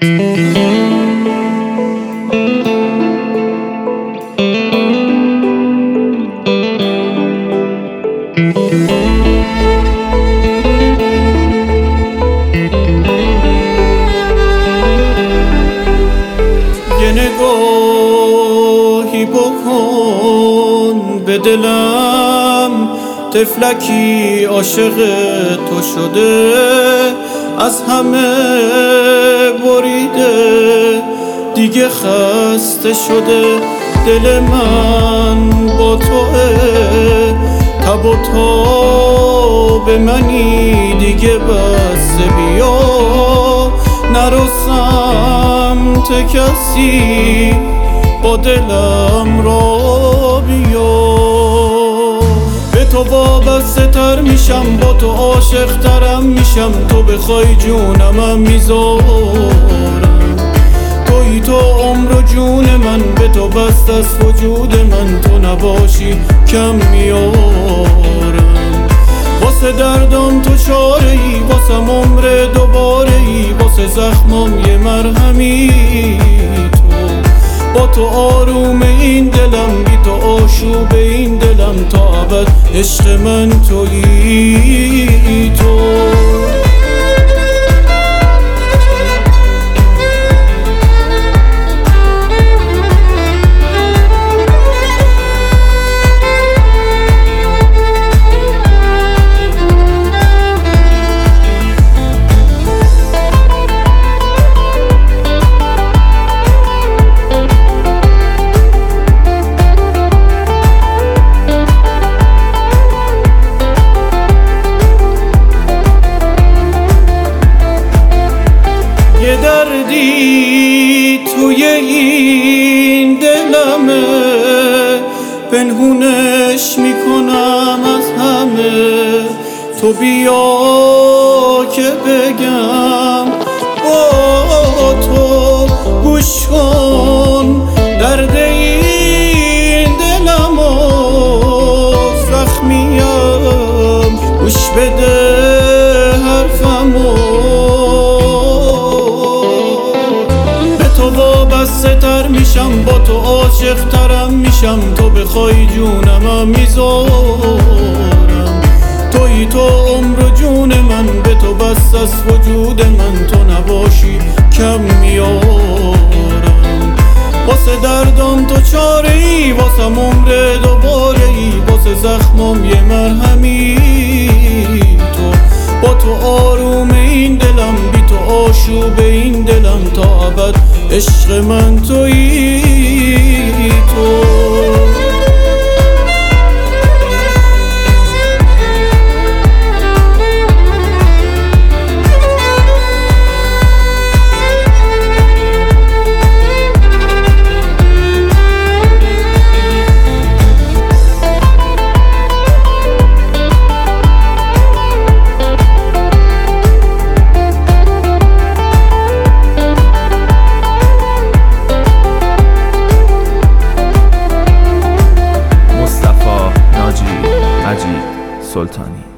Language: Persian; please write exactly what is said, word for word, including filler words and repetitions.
یه نگاهی بکن به دلم، طفلکی عاشق تو شده، از همه بریده دیگه خسته شده. دل من با توه، تب و تاب منی دیگه، بس بیا نرو سمت کسی، با دلم را بیا. به تو وابسته تر میشم، با تو عاشق ترم میشم، تو بخوای جونمم میذارم. تویی تو عمر و جون من، به تو بست از وجود من، تو نباشی کم میارم. واسه دردم تو چاره ای، واسه عمر دوباره ای، واسه زخمم یه مرهمی تو. با تو آروم این دلم، بی تو آشوب این دلم، تا ابد عشق من تویی تو. یه دردی توی این دلمه، پنهونش میکنم از همه. تو بیا که بگم با تو، گوش کن درد این دلم و زخمیم، گوش بده حرفمو. وابسته تر میشم، با تو عاشق ترم میشم، تو بخوای جونمم میذارم. تویی تو عمر و جون من، به تو بس از وجود من، تو نباشی کم میارم. واسه دردم تو چاره ای، واسه عمر دوباره ای، واسه زخمم یه مرهمی تو. با تو آروم این دلم، بی تو آشوب این دلم، تا ابد عشق من تویی تو. سلطانی.